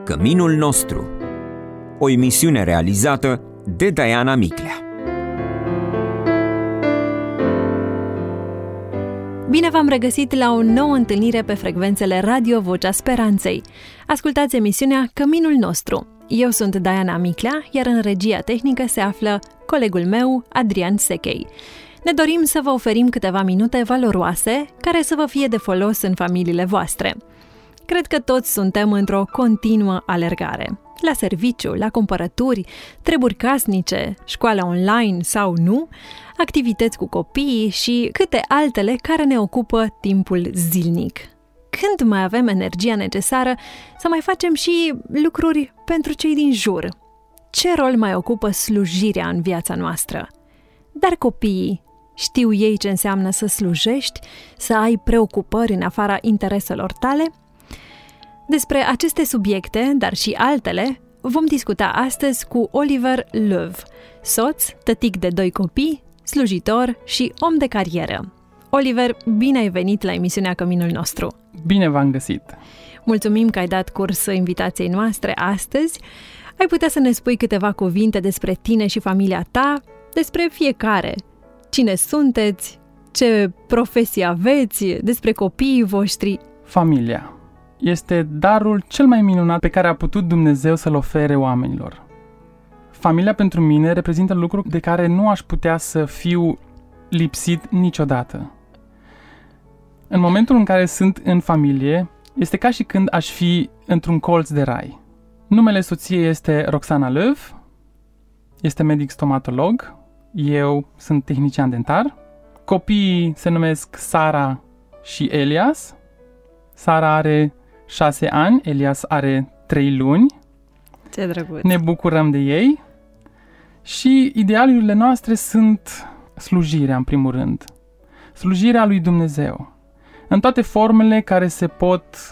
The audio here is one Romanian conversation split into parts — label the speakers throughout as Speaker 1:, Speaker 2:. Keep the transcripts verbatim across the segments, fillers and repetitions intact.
Speaker 1: Căminul nostru. O emisiune realizată de Diana Miclea.
Speaker 2: Bine v-am regăsit la o nouă întâlnire pe frecvențele Radio Vocea Speranței. Ascultați emisiunea Căminul nostru. Eu sunt Diana Miclea, iar în regia tehnică se află colegul meu, Adrian Sechei. Ne dorim să vă oferim câteva minute valoroase care să vă fie de folos în familiile voastre. Cred că toți suntem într-o continuă alergare. La serviciu, la cumpărături, treburi casnice, școală online sau nu, activități cu copiii și câte altele care ne ocupă timpul zilnic. Când mai avem energia necesară să mai facem și lucruri pentru cei din jur? Ce rol mai ocupă slujirea în viața noastră? Dar copiii, știu ei ce înseamnă să slujești, să ai preocupări în afara intereselor tale? Despre aceste subiecte, dar și altele, vom discuta astăzi cu Oliver Löw, soț, tătic de doi copii, slujitor și om de carieră. Oliver, bine ai venit la emisiunea Căminul nostru!
Speaker 3: Bine v-am găsit!
Speaker 2: Mulțumim că ai dat curs invitației noastre astăzi. Ai putea să ne spui câteva cuvinte despre tine și familia ta, despre fiecare. Cine sunteți, ce profesie aveți, despre copiii voștri?
Speaker 3: Familia este darul cel mai minunat pe care a putut Dumnezeu să-l ofere oamenilor. Familia pentru mine reprezintă lucruri de care nu aș putea să fiu lipsit niciodată. În momentul în care sunt în familie, este ca și când aș fi într-un colț de rai. Numele soției este Roxana Löw, este medic stomatolog, eu sunt tehnician dentar. Copiii se numesc Sara și Elias. Sara are șase ani, Elias are trei luni.
Speaker 2: Ce drăguț!
Speaker 3: Ne bucurăm de ei. Și idealurile noastre sunt slujirea, în primul rând. Slujirea lui Dumnezeu. În toate formele care se pot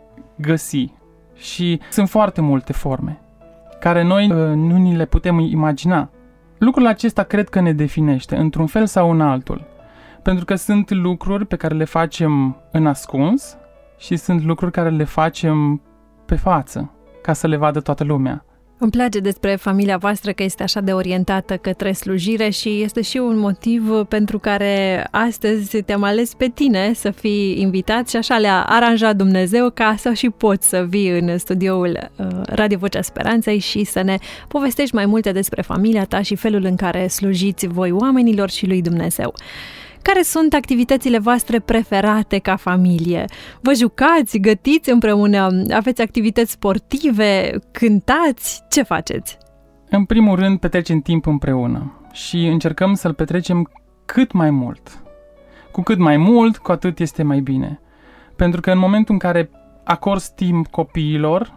Speaker 3: găsi. Și sunt foarte multe forme, care noi uh, nu ni le putem imagina. Lucrul acesta cred că ne definește, într-un fel sau în altul. Pentru că sunt lucruri pe care le facem în ascuns și sunt lucruri care le facem pe față, ca să le vadă toată lumea.
Speaker 2: Îmi place despre familia voastră că este așa de orientată către slujire și este și un motiv pentru care astăzi te-am ales pe tine să fii invitat și așa le-a aranjat Dumnezeu ca să și poți să vii în studioul Radio Vocea Speranței și să ne povestești mai multe despre familia ta și felul în care slujiți voi oamenilor și lui Dumnezeu. Care sunt activitățile voastre preferate ca familie? Vă jucați, gătiți împreună, aveți activități sportive, cântați? Ce faceți?
Speaker 3: În primul rând, petrecem timp împreună și încercăm să-l petrecem cât mai mult. Cu cât mai mult, cu atât este mai bine. Pentru că în momentul în care acorzi timp copiilor,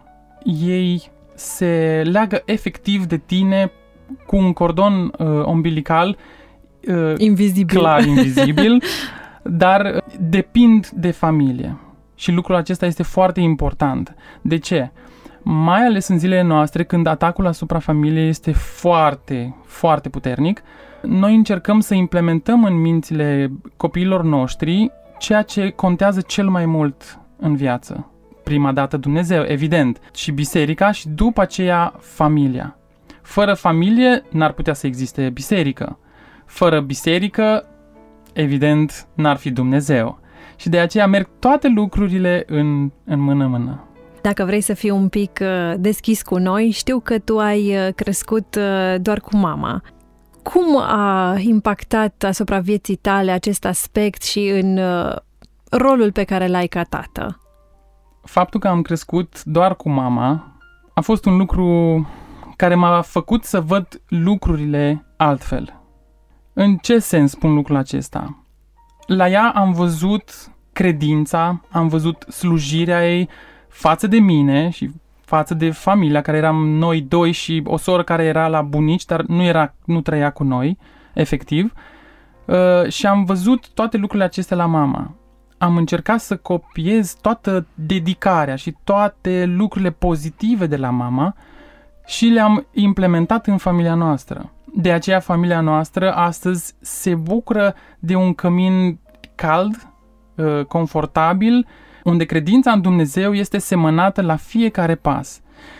Speaker 3: ei se leagă efectiv de tine cu un cordon uh, umbilical
Speaker 2: Uh, invizibil.
Speaker 3: clar invizibil, dar depind de familie. Și lucrul acesta este foarte important. De ce? Mai ales în zilele noastre, când atacul asupra familiei este foarte, foarte puternic, noi încercăm să implementăm în mințile copiilor noștri ceea ce contează cel mai mult în viață. Prima dată Dumnezeu, evident, și biserica și după aceea familia. Fără familie n-ar putea să existe biserică. Fără biserică, evident, n-ar fi Dumnezeu. Și de aceea merg toate lucrurile în, în mână-mână.
Speaker 2: Dacă vrei să fii un pic deschis cu noi, știu că tu ai crescut doar cu mama. Cum a impactat asupra vieții tale acest aspect și în rolul pe care l-ai ca tată?
Speaker 3: Faptul că am crescut doar cu mama a fost un lucru care m-a făcut să văd lucrurile altfel. În ce sens spun lucrul acesta? La ea am văzut credința, am văzut slujirea ei față de mine și față de familia, care eram noi doi și o soră care era la bunici, dar nu, era, nu trăia cu noi, efectiv. Uh, și am văzut toate lucrurile acestea la mama. Am încercat să copiez toată dedicarea și toate lucrurile pozitive de la mama și le-am implementat în familia noastră. De aceea familia noastră astăzi se bucură de un cămin cald, confortabil, unde credința în Dumnezeu este semănată la fiecare pas.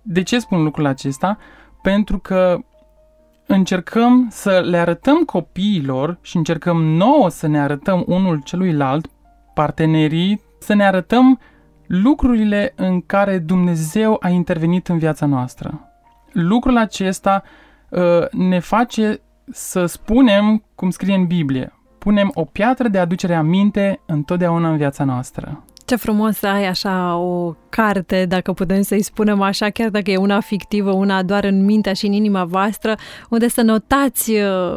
Speaker 3: De ce spun lucrul acesta? Pentru că încercăm să le arătăm copiilor și încercăm nouă să ne arătăm unul celuilalt, partenerii, să ne arătăm lucrurile în care Dumnezeu a intervenit în viața noastră. Lucrul acesta uh, ne face să spunem, cum scrie în Biblie, punem o piatră de aducere aminte întotdeauna în viața noastră.
Speaker 2: Ce frumos să ai așa o carte, dacă putem să-i spunem așa, chiar dacă e una fictivă, una doar în mintea și în inima voastră, unde să notați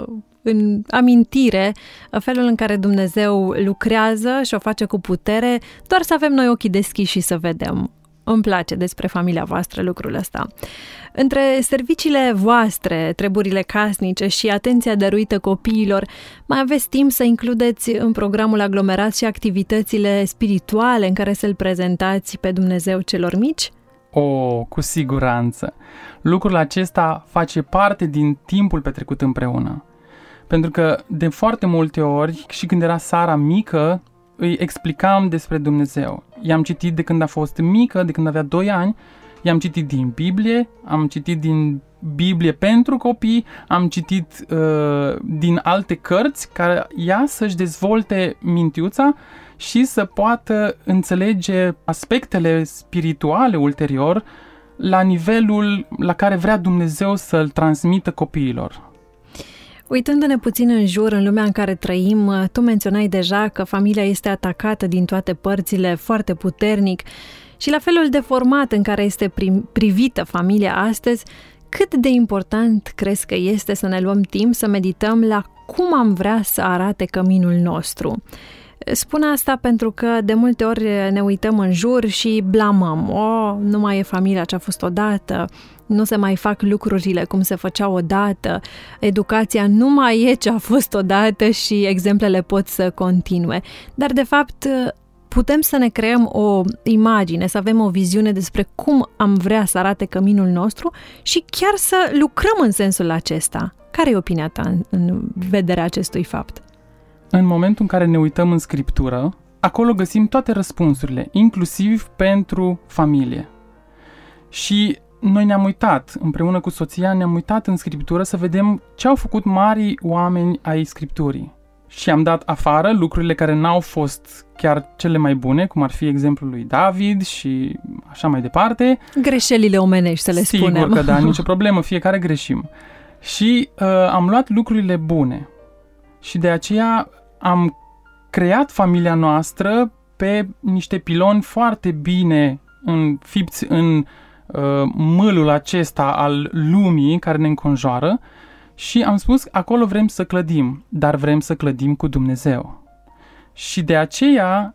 Speaker 2: în amintire felul în care Dumnezeu lucrează și o face cu putere, doar să avem noi ochii deschiși și să vedem. Îmi place despre familia voastră lucrul ăsta. Între serviciile voastre, treburile casnice și atenția dăruită copiilor, mai aveți timp să includeți în programul aglomerat și activitățile spirituale în care să-L prezentați pe Dumnezeu celor mici?
Speaker 3: O, cu siguranță. Lucrul acesta face parte din timpul petrecut împreună. Pentru că de foarte multe ori, și când era Sara mică, îi explicam despre Dumnezeu. I-am citit de când a fost mică, de când avea doi ani, i-am citit din Biblie, am citit din Biblie pentru copii, am citit uh, din alte cărți care ea să-și dezvolte mintiuța și să poată înțelege aspectele spirituale ulterior la nivelul la care vrea Dumnezeu să-l transmită copiilor.
Speaker 2: Uitându-ne puțin în jur, în lumea în care trăim, tu menționai deja că familia este atacată din toate părțile foarte puternic și la felul de format în care este privită familia astăzi, cât de important crezi că este să ne luăm timp să medităm la cum am vrea să arate căminul nostru? Spun asta pentru că de multe ori ne uităm în jur și blamăm. O, nu mai e familia ce a fost odată, nu se mai fac lucrurile cum se făceau odată, educația nu mai e ce a fost odată și exemplele pot să continue. Dar de fapt putem să ne creăm o imagine, să avem o viziune despre cum am vrea să arate căminul nostru și chiar să lucrăm în sensul acesta. Care e opinia ta în vederea acestui fapt?
Speaker 3: În momentul în care ne uităm în Scriptură, acolo găsim toate răspunsurile, inclusiv pentru familie. Și noi ne-am uitat, împreună cu soția, ne-am uitat în Scriptură să vedem ce au făcut marii oameni ai Scripturii. Și am dat afară lucrurile care n-au fost chiar cele mai bune, cum ar fi exemplul lui David și așa mai departe.
Speaker 2: Greșelile omenești, să le
Speaker 3: Sigur
Speaker 2: spunem.
Speaker 3: Sigur că da, nicio problemă, fiecare greșim. Și uh, am luat lucrurile bune. Și de aceea am creat familia noastră pe niște piloni foarte bine înfipți în uh, mâlul acesta al lumii care ne înconjoară și am spus acolo vrem să clădim, dar vrem să clădim cu Dumnezeu. Și de aceea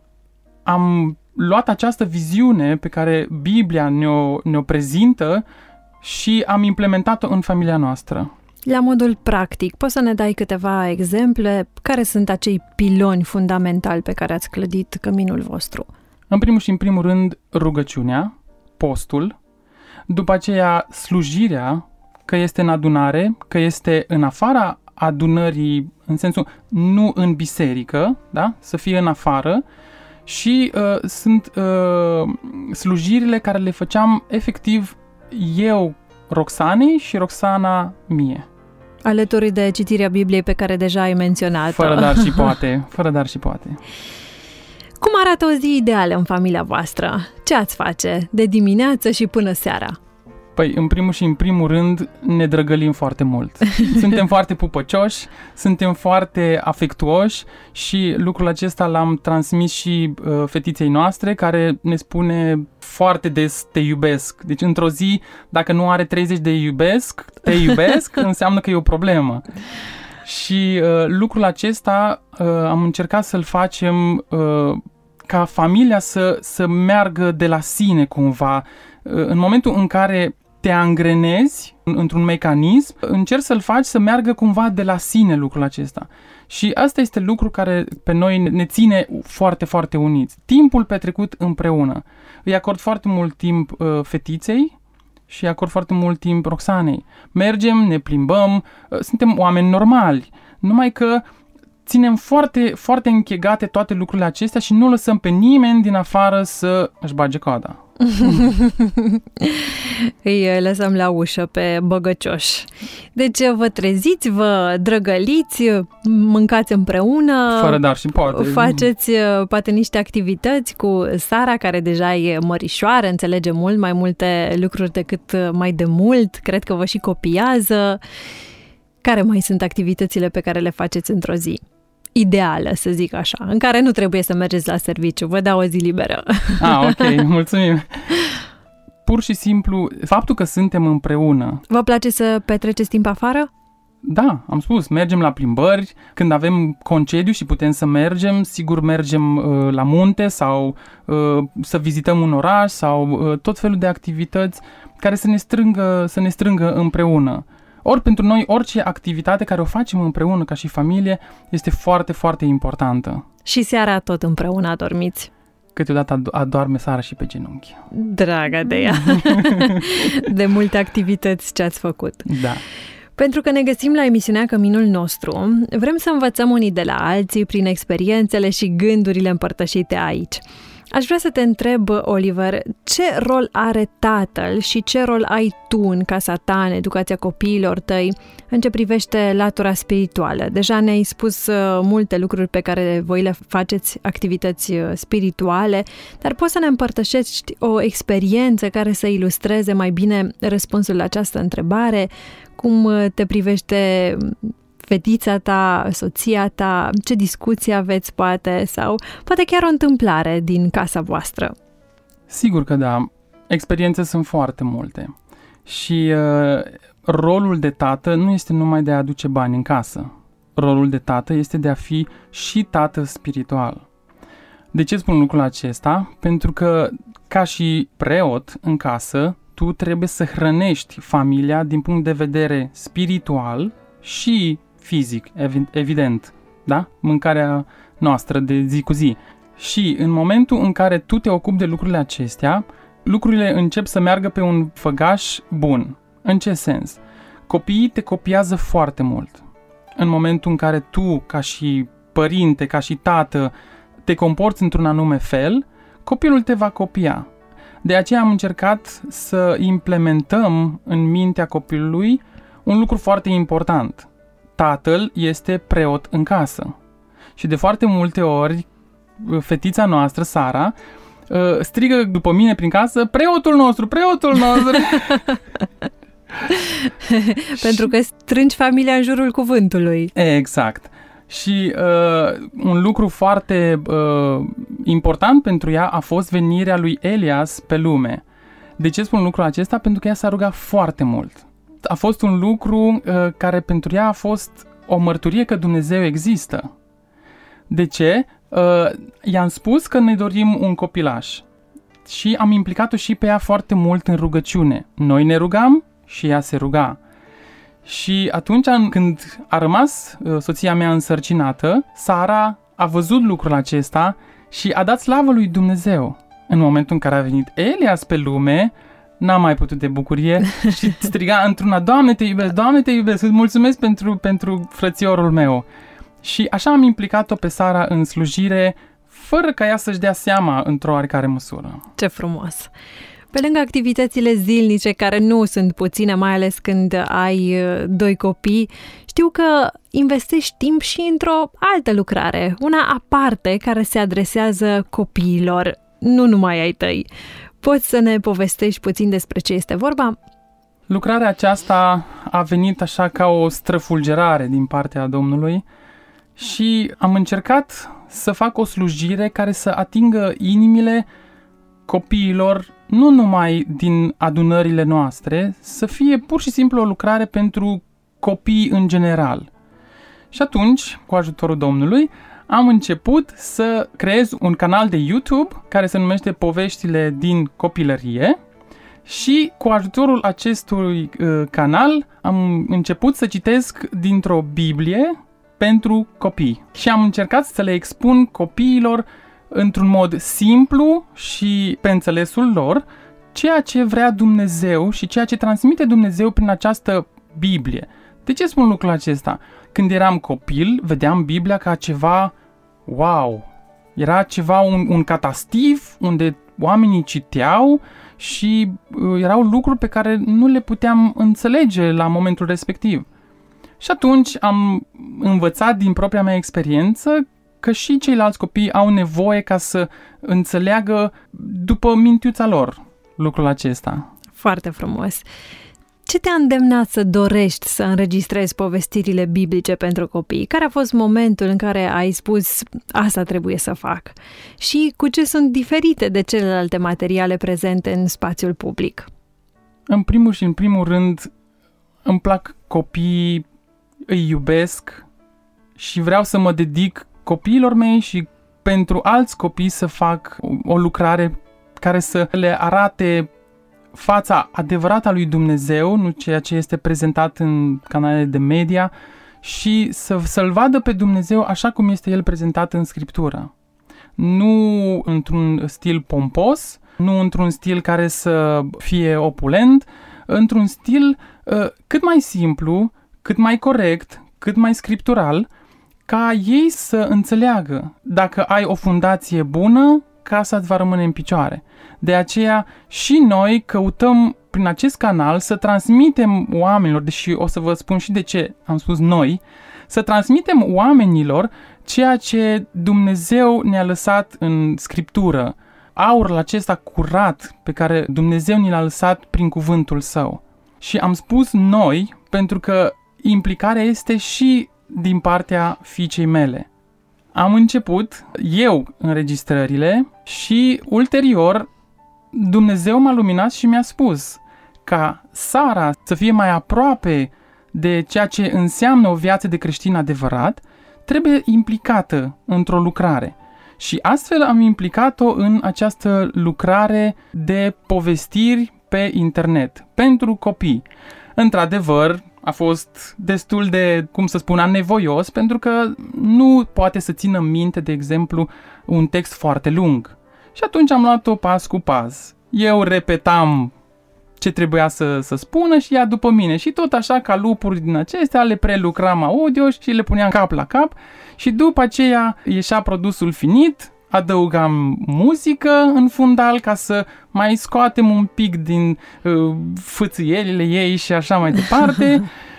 Speaker 3: am luat această viziune pe care Biblia ne-o, ne-o prezintă și am implementat-o în familia noastră.
Speaker 2: La modul practic, poți să ne dai câteva exemple? Care sunt acei piloni fundamentali pe care ați clădit căminul vostru?
Speaker 3: În primul și în primul rând, rugăciunea, postul, după aceea slujirea, că este în adunare, că este în afara adunării, în sensul nu în biserică, da? Să fie în afară, și uh, sunt uh, slujirile care le făceam efectiv eu Roxanei și Roxana mie.
Speaker 2: Alături de citirea Bibliei pe care deja ai menționat-o.
Speaker 3: Fără dar și poate, fără dar și poate.
Speaker 2: Cum arată o zi ideală în familia voastră? Ce ați face de dimineață și până seara?
Speaker 3: Păi, în primul și în primul rând, ne drăgălim foarte mult. Suntem foarte pupăcioși, suntem foarte afectuoși și lucrul acesta l-am transmis și uh, fetiței noastre, care ne spune foarte des te iubesc. Deci, într-o zi, dacă nu are treizeci de iubesc, te iubesc, înseamnă că e o problemă. Și uh, lucrul acesta uh, am încercat să-l facem uh, ca familia să, să meargă de la sine cumva. Uh, în momentul în care te angrenezi într-un mecanism, încerci să-l faci să meargă cumva de la sine lucrul acesta. Și asta este lucru care pe noi ne ține foarte, foarte uniți. Timpul petrecut împreună. Îi acord foarte mult timp uh, fetiței și îi acord foarte mult timp Roxanei. Mergem, ne plimbăm, uh, suntem oameni normali. Numai că ținem foarte, foarte închegate toate lucrurile acestea și nu lăsăm pe nimeni din afară să își bage coada.
Speaker 2: Îi lăsăm la ușă pe băgăcioși. Deci vă treziți, vă drăgăliți, mâncați împreună.
Speaker 3: Fără dar și poate.
Speaker 2: Faceți poate niște activități cu Sara, care deja e mărișoară, înțelege mult mai multe lucruri decât mai de mult. Cred că vă și copiază. Care mai sunt activitățile pe care le faceți într-o zi ideală, să zic așa, în care nu trebuie să mergeți la serviciu? Vă dau o zi liberă.
Speaker 3: Ah, ok, mulțumim. Pur și simplu, faptul că suntem împreună.
Speaker 2: Vă place să petreceți timp afară?
Speaker 3: Da, am spus, mergem la plimbări, când avem concediu și putem să mergem, sigur mergem uh, la munte sau uh, să vizităm un oraș sau uh, tot felul de activități care să ne strângă, să ne strângă împreună. Ori pentru noi, orice activitate care o facem împreună ca și familie este foarte, foarte importantă.
Speaker 2: Și seara tot împreună adormiți?
Speaker 3: Câteodată adorme Sara și pe genunchi.
Speaker 2: Dragă de ea! De multe activități ce ați făcut.
Speaker 3: Da.
Speaker 2: Pentru că ne găsim la emisiunea Căminul nostru, vrem să învățăm unii de la alții prin experiențele și gândurile împărtășite aici. Aș vrea să te întreb, Oliver, ce rol are tatăl și ce rol ai tu în casa ta, în educația copiilor tăi, în ce privește latura spirituală? Deja ne-ai spus multe lucruri pe care voi le faceți, activități spirituale, dar poți să ne împărtășești o experiență care să ilustreze mai bine răspunsul la această întrebare? Cum te privește fetița ta, soția ta, ce discuții aveți poate sau poate chiar o întâmplare din casa voastră?
Speaker 3: Sigur că da. Experiențe sunt foarte multe și uh, rolul de tată nu este numai de a aduce bani în casă. Rolul de tată este de a fi și tată spiritual. De ce spun lucrul acesta? Pentru că ca și preot în casă, tu trebuie să hrănești familia din punct de vedere spiritual și fizic, evident, da? Mâncarea noastră de zi cu zi. Și în momentul în care tu te ocupi de lucrurile acestea, lucrurile încep să meargă pe un făgaș bun. În ce sens? Copiii te copiază foarte mult. În momentul în care tu, ca și părinte, ca și tată, te comporți într-un anume fel, copilul te va copia. De aceea am încercat să implementăm în mintea copilului un lucru foarte important. Tatăl este preot în casă. Și de foarte multe ori, fetița noastră, Sara, strigă după mine prin casă, preotul nostru, preotul nostru!
Speaker 2: Pentru că strângi familia în jurul cuvântului.
Speaker 3: Exact. Și uh, un lucru foarte uh, important pentru ea a fost venirea lui Elias pe lume. De ce spun lucrul acesta? Pentru că ea s-a rugat foarte mult. A fost un lucru uh, care pentru ea a fost o mărturie că Dumnezeu există. De ce? Uh, i-am spus că ne dorim un copilaș și am implicat-o și pe ea foarte mult în rugăciune. Noi ne rugam și ea se ruga. Și atunci când a rămas uh, soția mea însărcinată, Sara a văzut lucrul acesta și a dat slavă lui Dumnezeu. În momentul în care a venit Elias pe lume, n-am mai putut de bucurie și striga într-una, Doamne te iubesc, Doamne te iubesc, îți mulțumesc pentru, pentru frățiorul meu. Și așa am implicat-o pe Sara în slujire, fără ca ea să-și dea seama într-o oarecare măsură.
Speaker 2: Ce frumos! Pe lângă activitățile zilnice, care nu sunt puține, mai ales când ai doi copii, știu că investești timp și într-o altă lucrare, una aparte care se adresează copiilor, nu numai ai tăi. Poți să ne povestești puțin despre ce este vorba?
Speaker 3: Lucrarea aceasta a venit așa ca o străfulgerare din partea Domnului și am încercat să fac o slujire care să atingă inimile copiilor, nu numai din adunările noastre, să fie pur și simplu o lucrare pentru copii în general. Și atunci, cu ajutorul Domnului, am început să creez un canal de YouTube care se numește Poveștile din copilărie și cu ajutorul acestui uh, canal am început să citesc dintr-o Biblie pentru copii. Și am încercat să le expun copiilor într-un mod simplu și pe înțelesul lor ceea ce vrea Dumnezeu și ceea ce transmite Dumnezeu prin această Biblie. De ce spun lucrul acesta? Când eram copil, vedeam Biblia ca ceva wow, Era ceva, un, un catastiv unde oamenii citeau și uh, erau lucruri pe care nu le puteam înțelege la momentul respectiv. Și atunci am învățat din propria mea experiență că și ceilalți copii au nevoie ca să înțeleagă după mintiuța lor lucrul acesta.
Speaker 2: Foarte frumos. Ce te-a îndemnat să dorești să înregistrezi povestirile biblice pentru copii? Care a fost momentul în care ai spus, asta trebuie să fac? Și cu ce sunt diferite de celelalte materiale prezente în spațiul public?
Speaker 3: În primul și în primul rând, îmi plac copiii, îi iubesc și vreau să mă dedic copiilor mei și pentru alți copii să fac o lucrare care să le arate fața adevărată a lui Dumnezeu, nu ceea ce este prezentat în canalele de media, și să, să-L vadă pe Dumnezeu așa cum este El prezentat în Scriptură. Nu într-un stil pompos, nu într-un stil care să fie opulent, într-un stil uh, cât mai simplu, cât mai corect, cât mai scriptural, ca ei să înțeleagă. Dacă ai o fundație bună, casa îți va rămâne în picioare. De aceea și noi căutăm prin acest canal să transmitem oamenilor, deși o să vă spun și de ce am spus noi, să transmitem oamenilor ceea ce Dumnezeu ne-a lăsat în Scriptură, aurul acesta curat pe care Dumnezeu ne l-a lăsat prin cuvântul Său. Și am spus noi pentru că implicarea este și din partea fiicei mele. Am început eu înregistrările și ulterior Dumnezeu m-a luminat și mi-a spus ca Sara să fie mai aproape de ceea ce înseamnă o viață de creștin adevărat, trebuie implicată într-o lucrare. Și astfel am implicat-o în această lucrare de povestiri pe internet pentru copii. Într-adevăr, a fost destul de, cum să spun, anevoios, pentru că nu poate să țină minte, de exemplu, un text foarte lung. Și atunci am luat-o pas cu pas. Eu repetam ce trebuia să, să spună și ea după mine. Și tot așa, ca lupuri din acestea, le prelucram audio și le puneam cap la cap. Și după aceea ieșea produsul finit, adăugam muzică în fundal ca să mai scoatem un pic din uh, fâțâielile ei și așa mai departe.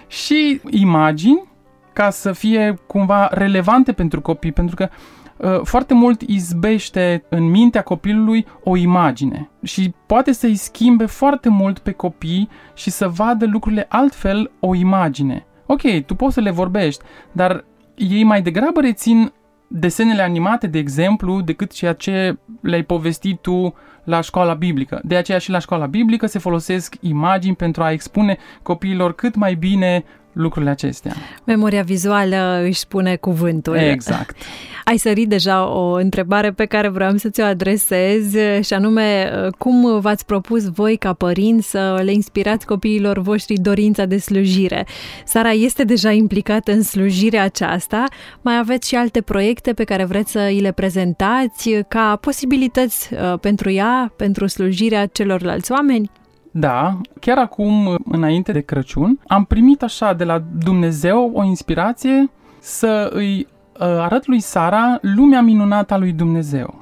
Speaker 3: Și imagini ca să fie cumva relevante pentru copii, pentru că uh, foarte mult izbește în mintea copilului o imagine și poate să-i schimbe foarte mult pe copii și să vadă lucrurile altfel o imagine. Ok, tu poți să le vorbești, dar ei mai degrabă rețin desenele animate, de exemplu, decât ceea ce le-ai povestit tu la școala biblică. De aceea și la școala biblică se folosesc imagini pentru a expune copiilor cât mai bine lucrurile acestea. Memoria
Speaker 2: vizuală își spune cuvântul.
Speaker 3: Exact.
Speaker 2: Ai sărit deja o întrebare pe care vreau să ți-o adresez și anume, cum v-ați propus voi ca părinți să le inspirați copiilor voștri dorința de slujire? Sara este deja implicată în slujirea aceasta. Mai aveți și alte proiecte pe care vreți să îi le prezentați ca posibilități pentru ea, pentru slujirea celorlalți oameni?
Speaker 3: Da, chiar acum, înainte de Crăciun, am primit așa de la Dumnezeu o inspirație să îi arăt lui Sara lumea minunată a lui Dumnezeu.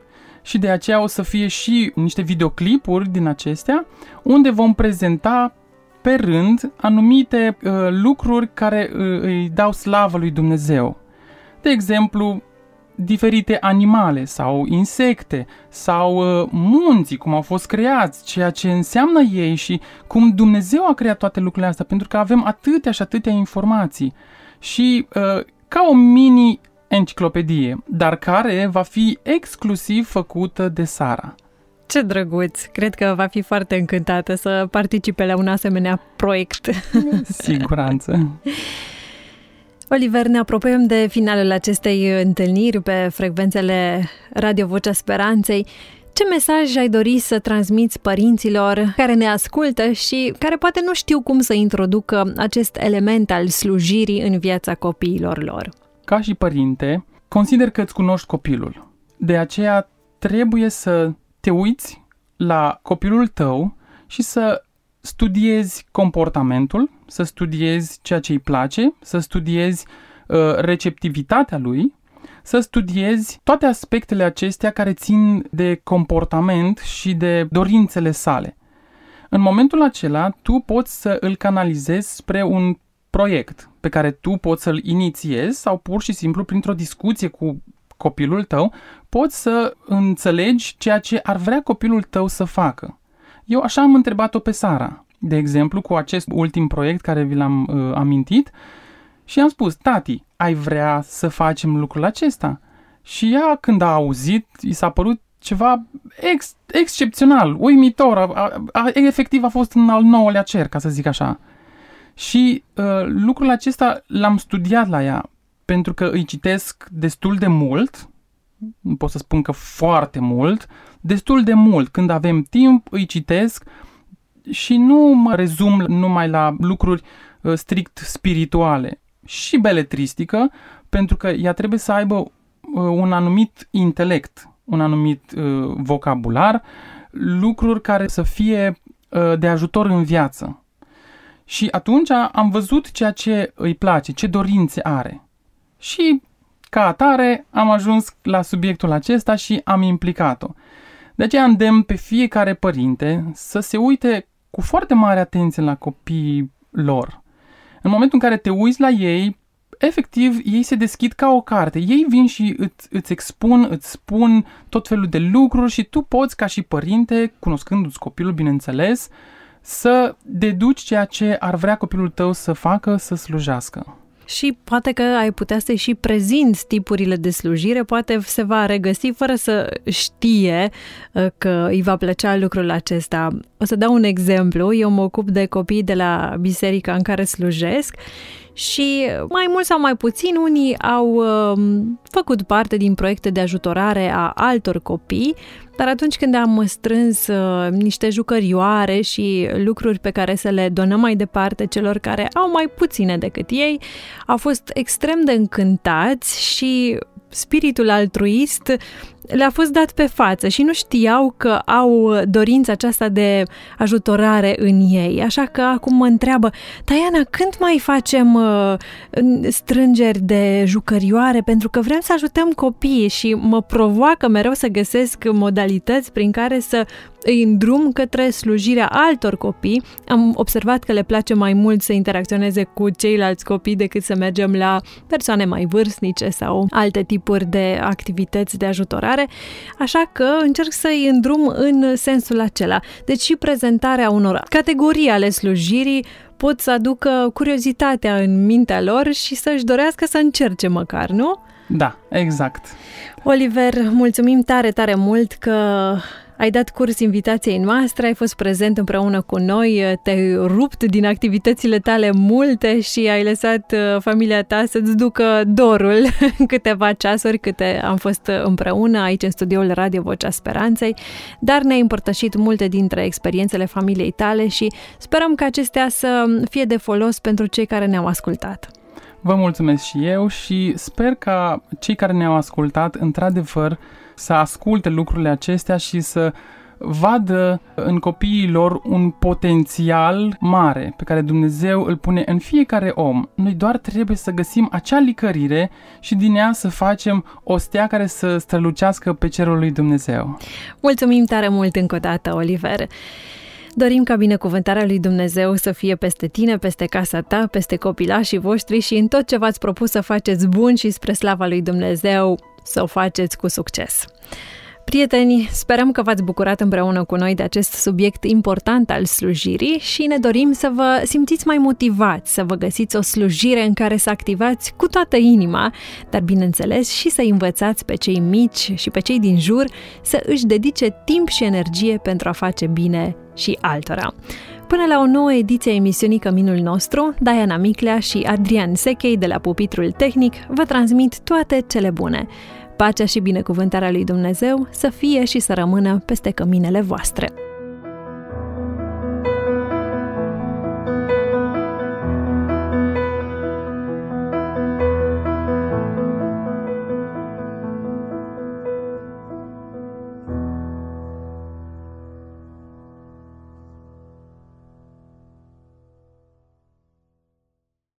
Speaker 3: Și de aceea o să fie și niște videoclipuri din acestea, unde vom prezenta pe rând anumite uh, lucruri care uh, îi dau slavă lui Dumnezeu. De exemplu, diferite animale sau insecte sau uh, munții, cum au fost creați, ceea ce înseamnă ei și cum Dumnezeu a creat toate lucrurile astea, pentru că avem atâtea și atâtea informații. Și uh, ca o mini-enciclopedie, dar care va fi exclusiv făcută de Sara.
Speaker 2: Ce drăguț! Cred că va fi foarte încântată să participe la un asemenea proiect.
Speaker 3: Siguranță!
Speaker 2: Oliver, ne apropiem de finalul acestei întâlniri pe frecvențele Radio Vocea Speranței. Ce mesaj ai dori să transmiți părinților care ne ascultă și care poate nu știu cum să introducă acest element al slujirii în viața copiilor lor?
Speaker 3: Ca și părinte, consider că îți cunoști copilul. De aceea trebuie să te uiți la copilul tău și să studiezi comportamentul, să studiezi ceea ce îi place, să studiezi uh, receptivitatea lui, să studiezi toate aspectele acestea care țin de comportament și de dorințele sale. În momentul acela, tu poți să îl canalizezi spre un proiect pe care tu poți să-l inițiezi sau pur și simplu printr-o discuție cu copilul tău poți să înțelegi ceea ce ar vrea copilul tău să facă. Eu așa am întrebat-o pe Sara, de exemplu, cu acest ultim proiect care vi l-am uh, amintit și am spus, tati, ai vrea să facem lucrul acesta? Și ea, când a auzit, i s-a părut ceva ex- excepțional, uimitor, a, a, a, efectiv a fost în al nouălea cer, ca să zic așa. Și uh, lucrul acesta l-am studiat la ea, pentru că îi citesc destul de mult, nu pot să spun că foarte mult, destul de mult. Când avem timp, îi citesc și nu mă rezum numai la lucruri uh, strict spirituale. Și beletristică, pentru că ea trebuie să aibă uh, un anumit intelect, un anumit uh, vocabular, lucruri care să fie uh, de ajutor în viață. Și atunci am văzut ceea ce îi place, ce dorințe are. Și ca atare am ajuns la subiectul acesta și am implicat-o. De aceea îndemn pe fiecare părinte să se uite cu foarte mare atenție la copiii lor. În momentul în care te uiți la ei, efectiv, ei se deschid ca o carte. Ei vin și îți, îți expun, îți spun tot felul de lucruri și tu poți, ca și părinte, cunoscându-ți copilul, bineînțeles, să deduci ceea ce ar vrea copilul tău să facă, să slujească.
Speaker 2: Și poate că ai putea să-i și prezinți tipurile de slujire, poate se va regăsi fără să știe că îi va plăcea lucrul acesta. O să dau un exemplu. Eu mă ocup de copii de la biserica în care slujesc și mai mult sau mai puțin unii au uh, făcut parte din proiecte de ajutorare a altor copii, dar atunci când am strâns uh, niște jucărioare și lucruri pe care să le donăm mai departe celor care au mai puține decât ei, au fost extrem de încântați și spiritul altruist le-a fost dat pe față și nu știau că au dorința aceasta de ajutorare în ei. Așa că acum mă întreabă, Diana, când mai facem uh, strângeri de jucărioare? Pentru că vrem să ajutăm copiii și mă provoacă mereu să găsesc modalități prin care să îi îndrum către slujirea altor copii. Am observat că le place mai mult să interacționeze cu ceilalți copii decât să mergem la persoane mai vârstnice sau alte tipuri de activități de ajutorare, așa că încerc să-i îndrum în sensul acela. Deci și prezentarea unor categorii ale slujirii pot să aducă curiozitatea în mintea lor și să-și dorească să încerce măcar, nu?
Speaker 3: Da, exact.
Speaker 2: Oliver, mulțumim tare, tare mult că ai dat curs invitației noastre, ai fost prezent împreună cu noi, te-ai rupt din activitățile tale multe și ai lăsat familia ta să-ți ducă dorul câteva ceasuri câte am fost împreună aici în studioul Radio Vocea Speranței, dar ne-ai împărtășit multe dintre experiențele familiei tale și sperăm că acestea să fie de folos pentru cei care ne-au ascultat.
Speaker 3: Vă mulțumesc și eu și sper ca cei care ne-au ascultat într-adevăr să asculte lucrurile acestea și să vadă în copiii lor un potențial mare pe care Dumnezeu îl pune în fiecare om. Noi doar trebuie să găsim acea licărire și din ea să facem o stea care să strălucească pe cerul lui Dumnezeu.
Speaker 2: Mulțumim tare mult încă o dată, Oliver! Dorim ca binecuvântarea lui Dumnezeu să fie peste tine, peste casa ta, peste copilașii voștri și în tot ce v-ați propus să faceți bun și spre slava lui Dumnezeu să o faceți cu succes. Prieteni, sperăm că v-ați bucurat împreună cu noi de acest subiect important al slujirii și ne dorim să vă simțiți mai motivați, să vă găsiți o slujire în care să activați cu toată inima, dar bineînțeles și să învățați pe cei mici și pe cei din jur să își dedice timp și energie pentru a face bine și altora. Până la o nouă ediție a emisiunii Căminul Nostru, Diana Miclea și Adrian Sechei de la Pupitrul Tehnic vă transmit toate cele bune. Pacea și binecuvântarea lui Dumnezeu să fie și să rămână peste căminele voastre.